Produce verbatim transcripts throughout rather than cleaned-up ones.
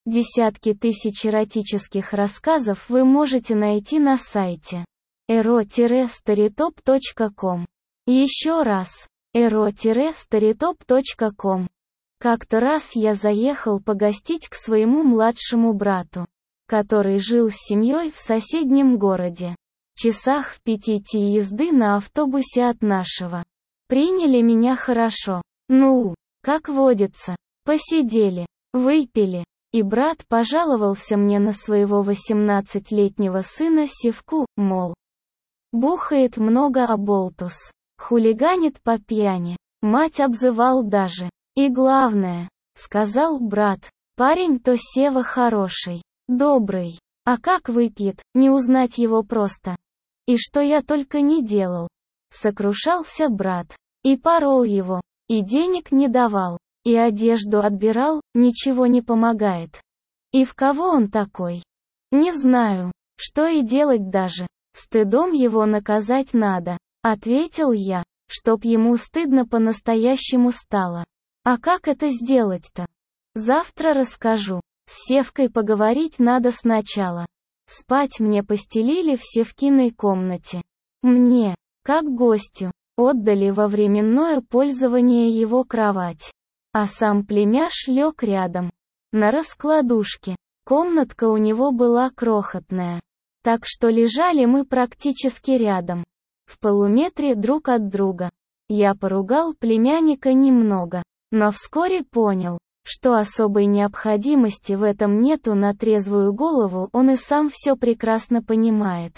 Десятки тысяч эротических рассказов вы можете найти на сайте эро старитоп точка ком. Еще раз, эро старитоп точка ком. Как-то раз я заехал погостить к своему младшему брату, который жил с семьей в соседнем городе, часах в пятидесяти езды на автобусе от нашего. Приняли меня хорошо. Ну, как водится, посидели, выпили. И брат пожаловался мне на своего восемнадцатилетнего сына Севку, мол, бухает много аболтус, хулиганит по пьяни, мать обзывал даже. И главное, сказал брат, парень-то Сева хороший, добрый, а как выпьет, не узнать его просто. И что я только не делал. Сокрушался брат, и порол его, и денег не давал. И одежду отбирал, ничего не помогает. И в кого он такой? Не знаю, что и делать даже. Стыдом его наказать надо, ответил я, чтоб ему стыдно по-настоящему стало. А как это сделать-то? Завтра расскажу. С Севкой поговорить надо сначала. Спать мне постелили в Севкиной комнате. Мне, как гостю, отдали во временное пользование его кровать. А сам племяш лег рядом, на раскладушке. Комнатка у него была крохотная, так что лежали мы практически рядом, в полуметре друг от друга. Я поругал племянника немного, но вскоре понял, что особой необходимости в этом нету, на трезвую голову он и сам все прекрасно понимает.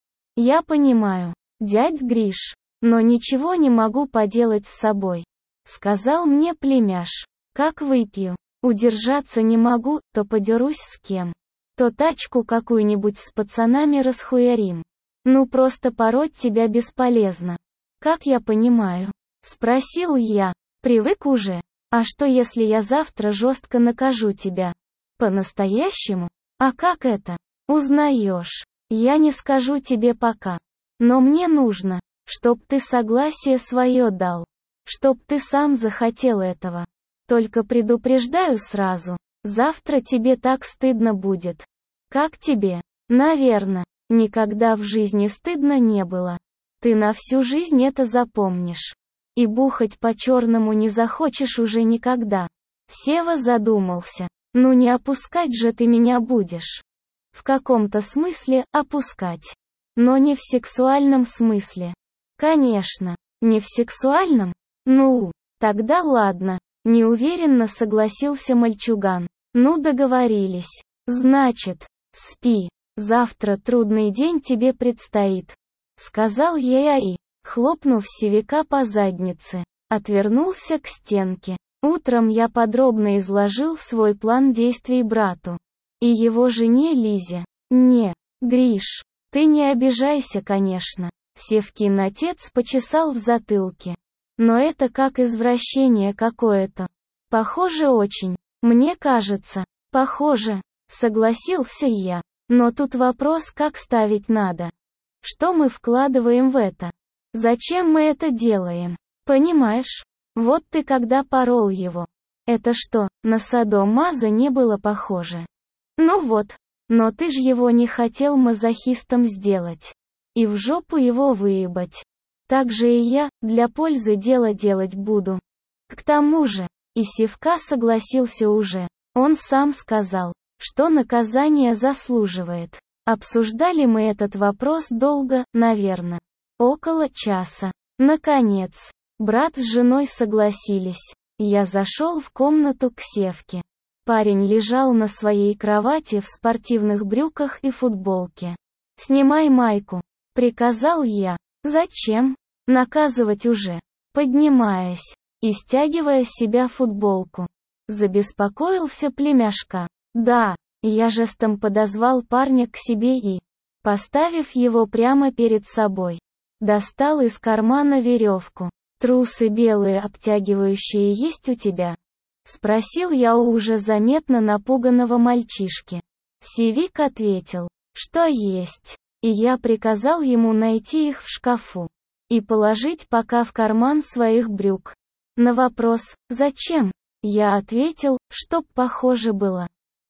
Я понимаю, дядь Гриш, но ничего не могу поделать с собой. Сказал мне племяш, как выпью, удержаться не могу, то подерусь с кем, то тачку какую-нибудь с пацанами расхуярим. Ну просто пороть тебя бесполезно. Как я понимаю? Спросил я, привык уже. А что если я завтра жестко накажу тебя? По-настоящему? А как это? Узнаешь. Я не скажу тебе пока. Но мне нужно, чтоб ты согласие свое дал. Чтоб ты сам захотел этого. Только предупреждаю сразу, завтра тебе так стыдно будет. Как тебе? Наверно, никогда в жизни стыдно не было. Ты на всю жизнь это запомнишь. И бухать по-черному не захочешь уже никогда. Сева задумался. Ну не опускать же ты меня будешь. В каком-то смысле опускать. Но не в сексуальном смысле. Конечно, не в сексуальном? Ну, тогда ладно, неуверенно согласился мальчуган. Ну договорились. Значит, спи, завтра трудный день тебе предстоит. Сказал я и, хлопнув Севика по заднице, отвернулся к стенке. Утром я подробно изложил свой план действий брату и его жене Лизе. Не, Гриш, ты не обижайся, конечно. Севкин отец почесал в затылке. Но это как извращение какое-то. Похоже очень. Мне кажется. Похоже. Согласился я. Но тут вопрос, как ставить надо. Что мы вкладываем в это? Зачем мы это делаем? Понимаешь? Вот ты когда порол его. Это что, на садомаза не было похоже? Ну вот. Но ты ж его не хотел мазохистом сделать. И в жопу его выебать. Так же и я, для пользы дела делать буду. К тому же, и Севка согласился уже. Он сам сказал, что наказание заслуживает. Обсуждали мы этот вопрос долго, наверное. Около часа. Наконец, брат с женой согласились. Я зашел в комнату к Севке. Парень лежал на своей кровати в спортивных брюках и футболке. «Снимай майку», — приказал я. «Зачем? Наказывать уже». Поднимаясь и стягивая с себя футболку. Забеспокоился племяшка. «Да». Я жестом подозвал парня к себе и, поставив его прямо перед собой, достал из кармана веревку. «Трусы белые обтягивающие есть у тебя?» Спросил я у уже заметно напуганного мальчишки. Севик ответил, что есть. И я приказал ему найти их в шкафу и положить пока в карман своих брюк. На вопрос «Зачем?» я ответил, чтоб похоже было.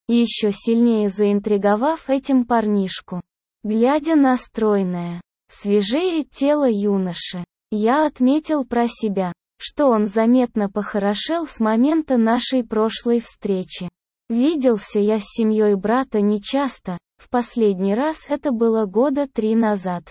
еще сильнее заинтриговав этим парнишку. Глядя на стройное, свежее тело юноши, я отметил про себя, что он заметно похорошел с момента нашей прошлой встречи. Виделся я с семьей брата нечасто, в последний раз это было года три назад.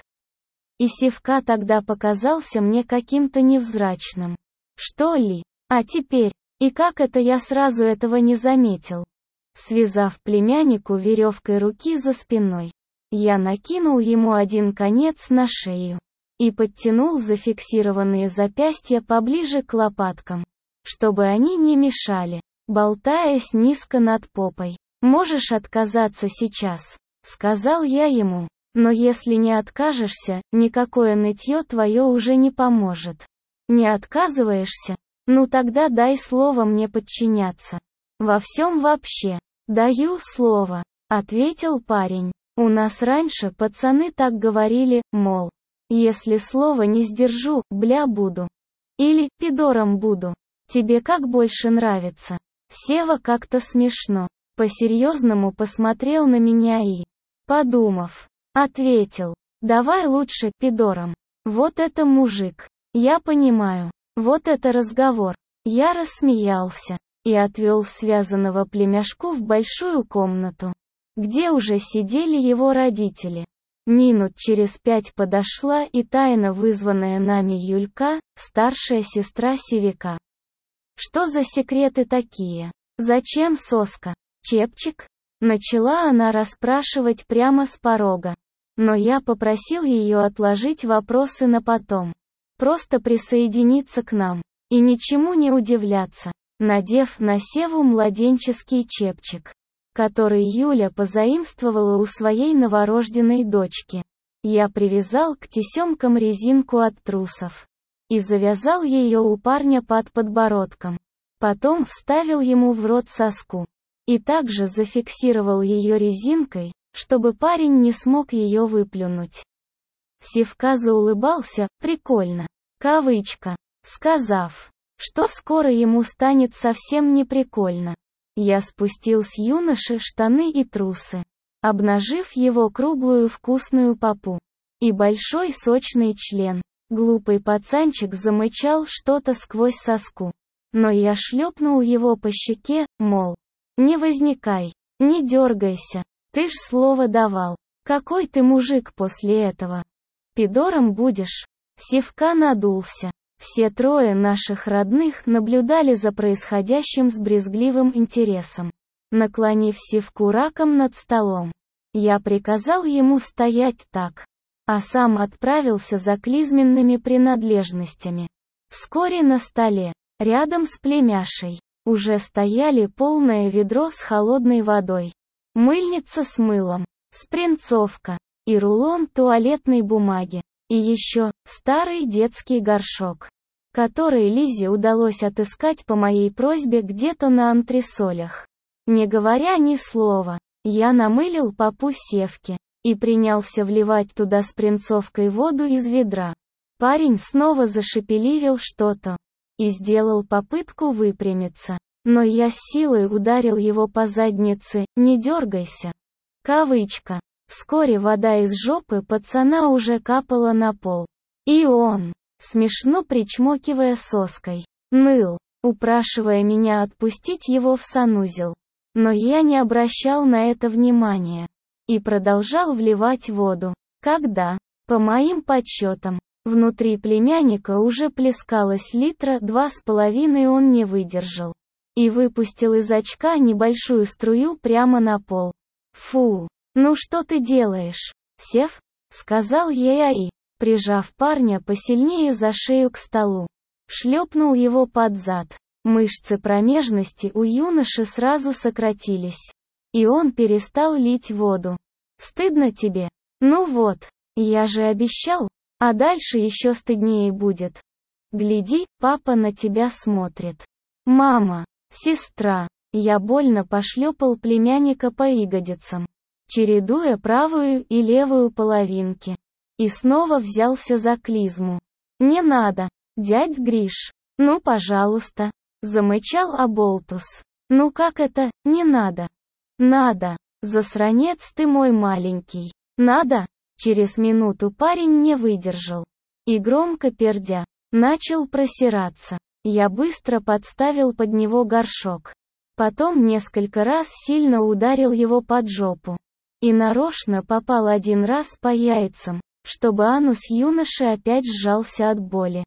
И Севка тогда показался мне каким-то невзрачным. Что ли? А теперь, и как это я сразу этого не заметил? Связав племяннику веревкой руки за спиной, я накинул ему один конец на шею и подтянул зафиксированные запястья поближе к лопаткам, чтобы они не мешали, болтаясь низко над попой. «Можешь отказаться сейчас», — сказал я ему, «но если не откажешься, никакое нытье твое уже не поможет». «Не отказываешься? Ну тогда дай слово мне подчиняться. Во всем вообще». «Даю слово», — ответил парень. «У нас раньше пацаны так говорили, мол, если слово не сдержу, бля буду. Или пидором буду. Тебе как больше нравится?» Сева как-то смешно, по-серьезному посмотрел на меня и, подумав, ответил: «Давай лучше пидором». Вот это мужик. Я понимаю. Вот это разговор. Я рассмеялся и отвел связанного племяшку в большую комнату, где уже сидели его родители. Минут через пять подошла и тайно вызванная нами Юлька, старшая сестра Севика. «Что за секреты такие? Зачем соска? Чепчик?» Начала она расспрашивать прямо с порога. Но я попросил ее отложить вопросы на потом. Просто присоединиться к нам. И ничему не удивляться, надев на Севу младенческий чепчик, который Юля позаимствовала у своей новорожденной дочки. Я привязал к тесемкам резинку от трусов и завязал ее у парня под подбородком. Потом вставил ему в рот соску и также зафиксировал ее резинкой, чтобы парень не смог ее выплюнуть. Севка заулыбался, прикольно, кавычка, сказав, что скоро ему станет совсем не прикольно. Я спустил с юноши штаны и трусы, обнажив его круглую вкусную попу и большой сочный член. Глупый пацанчик замычал что-то сквозь соску, но я шлепнул его по щеке, мол, не возникай, не дергайся, ты ж слово давал. Какой ты мужик после этого? Пидором будешь? Севка надулся. Все трое наших родных наблюдали за происходящим с брезгливым интересом. Наклонив Севку раком над столом, я приказал ему стоять так, а сам отправился за клизменными принадлежностями. Вскоре на столе, рядом с племяшей, уже стояли полное ведро с холодной водой, мыльница с мылом, спринцовка и рулон туалетной бумаги. И еще, старый детский горшок, который Лизе удалось отыскать по моей просьбе где-то на антресолях. Не говоря ни слова, я намылил попу Севки и принялся вливать туда спринцовкой воду из ведра. Парень снова зашепеливил что-то и сделал попытку выпрямиться, но я с силой ударил его по заднице: «Не дергайся». Кавычка. Вскоре вода из жопы пацана уже капала на пол. И он, смешно причмокивая соской, ныл, упрашивая меня отпустить его в санузел. Но я не обращал на это внимания и продолжал вливать воду. Когда, по моим подсчетам, внутри племянника уже плескалось литра два с половиной, он не выдержал и выпустил из очка небольшую струю прямо на пол. «Фу! Ну что ты делаешь, Сев?» — сказал я и, прижав парня посильнее за шею к столу, шлепнул его под зад. Мышцы промежности у юноши сразу сократились, и он перестал лить воду. «Стыдно тебе? Ну вот, я же обещал, а дальше еще стыднее будет. Гляди, папа на тебя смотрит. Мама, сестра». Я больно пошлепал племянника по ягодицам, чередуя правую и левую половинки. И снова взялся за клизму. «Не надо, дядь Гриш. Ну пожалуйста», — замычал оболтус. «Ну как это, не надо? Надо. Засранец ты мой маленький. Надо. Через минуту парень не выдержал. И громко пердя, начал просираться. Я быстро подставил под него горшок. Потом несколько раз сильно ударил его под жопу. И нарочно попал один раз по яйцам, чтобы анус юноши опять сжался от боли.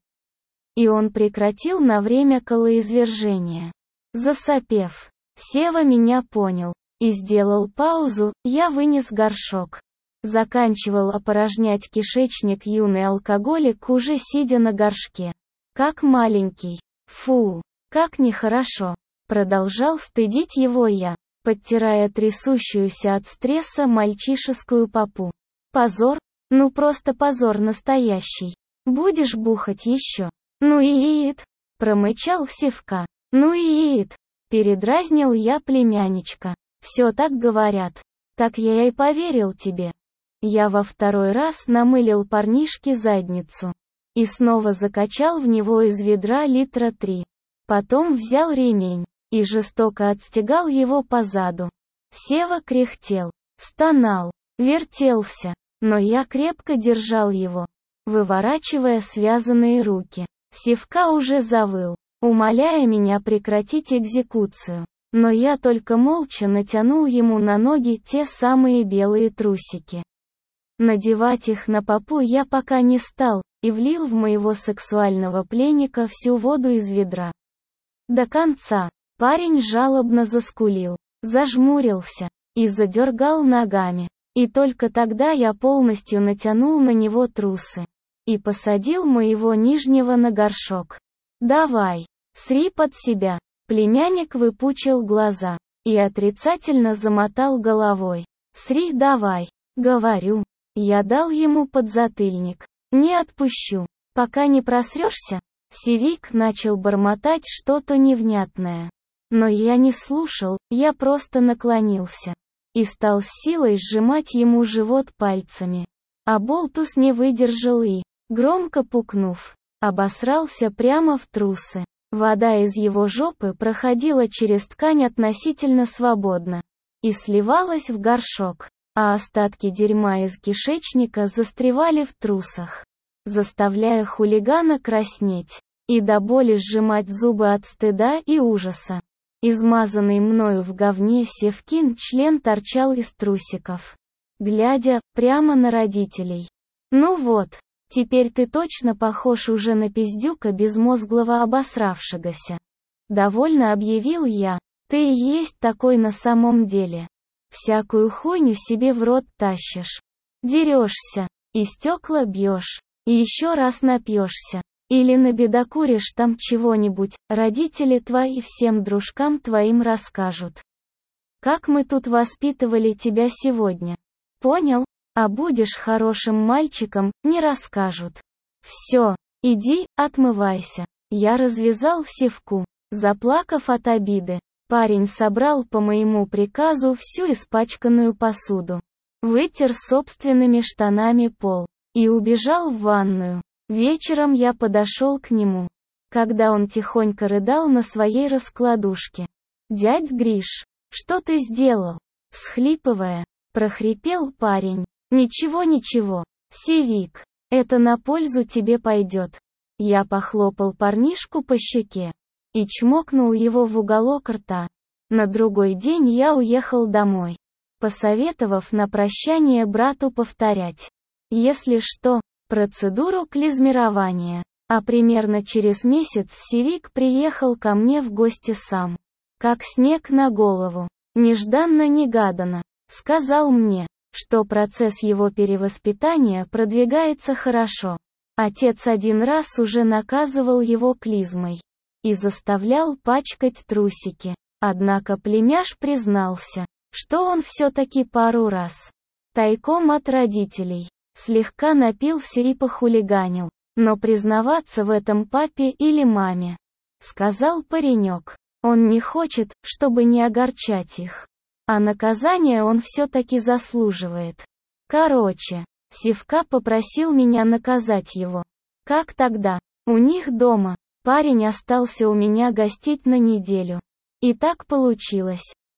И он прекратил на время колоизвержения. Засопев, Сева меня понял. И сделал паузу, я вынес горшок. Заканчивал опорожнять кишечник юный алкоголик, уже сидя на горшке. Как маленький. Фу, как нехорошо. Продолжал стыдить его я, подтирая трясущуюся от стресса мальчишескую попу. Позор? Ну просто позор настоящий. Будешь бухать еще? Ну и ит. Промычал Севка. Ну и ит. Передразнил я племянничка. Все так говорят. Так я и поверил тебе. Я во второй раз намылил парнишке задницу. И снова закачал в него из ведра литра три. Потом взял ремень. И жестоко отстегал его позаду. Сева кряхтел, стонал, вертелся. Но я крепко держал его, выворачивая связанные руки. Севка уже завыл, умоляя меня прекратить экзекуцию. Но я только молча натянул ему на ноги те самые белые трусики. Надевать их на попу я пока не стал, и влил в моего сексуального пленника всю воду из ведра. До конца. Парень жалобно заскулил, зажмурился и задергал ногами. И только тогда я полностью натянул на него трусы и посадил моего нижнего на горшок. «Давай, сри под себя». Племянник выпучил глаза и отрицательно замотал головой. «Сри давай». Говорю. Я дал ему подзатыльник. «Не отпущу, пока не просрешься». Севик начал бормотать что-то невнятное. Но я не слушал, я просто наклонился и стал с силой сжимать ему живот пальцами. А болтус не выдержал и, громко пукнув, обосрался прямо в трусы. Вода из его жопы проходила через ткань относительно свободно и сливалась в горшок, а остатки дерьма из кишечника застревали в трусах, заставляя хулигана краснеть и до боли сжимать зубы от стыда и ужаса. Измазанный мною в говне Севкин член торчал из трусиков, глядя прямо на родителей. «Ну вот, теперь ты точно похож уже на пиздюка безмозглого обосравшегося». Довольно объявил я. «Ты и есть такой на самом деле. Всякую хуйню себе в рот тащишь. Дерешься, и стекла бьешь, и еще раз напьешься. Или набедокуришь там чего-нибудь, родители твои всем дружкам твоим расскажут. Как мы тут воспитывали тебя сегодня. Понял? А будешь хорошим мальчиком, не расскажут. Все, иди, отмывайся». Я развязал Севку, заплакав от обиды. Парень собрал по моему приказу всю испачканную посуду, вытер собственными штанами пол и убежал в ванную. Вечером я подошел к нему, когда он тихонько рыдал на своей раскладушке. «Дядь Гриш, что ты сделал?» Всхлипывая, прохрипел парень. «Ничего-ничего, Севик, это на пользу тебе пойдет». Я похлопал парнишку по щеке и чмокнул его в уголок рта. На другой день я уехал домой, посоветовав на прощание брату повторять, если что, процедуру клизмирования. А примерно через месяц Севик приехал ко мне в гости сам, как снег на голову, нежданно-негаданно. Сказал мне, что процесс его перевоспитания продвигается хорошо. Отец один раз уже наказывал его клизмой и заставлял пачкать трусики. Однако племяш признался, что он все-таки пару раз, тайком от родителей, слегка напился и похулиганил, но признаваться в этом папе или маме, сказал паренек. Он не хочет, чтобы не огорчать их. А наказание он все-таки заслуживает. Короче, Севка попросил меня наказать его. Как тогда? У них дома. Парень остался у меня гостить на неделю. И так получилось,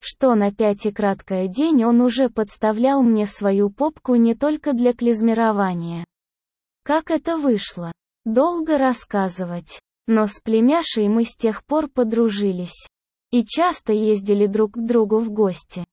что на пятый краткое день он уже подставлял мне свою попку не только для клизмирования. Как это вышло? Долго рассказывать. Но с племяшей мы с тех пор подружились. И часто ездили друг к другу в гости.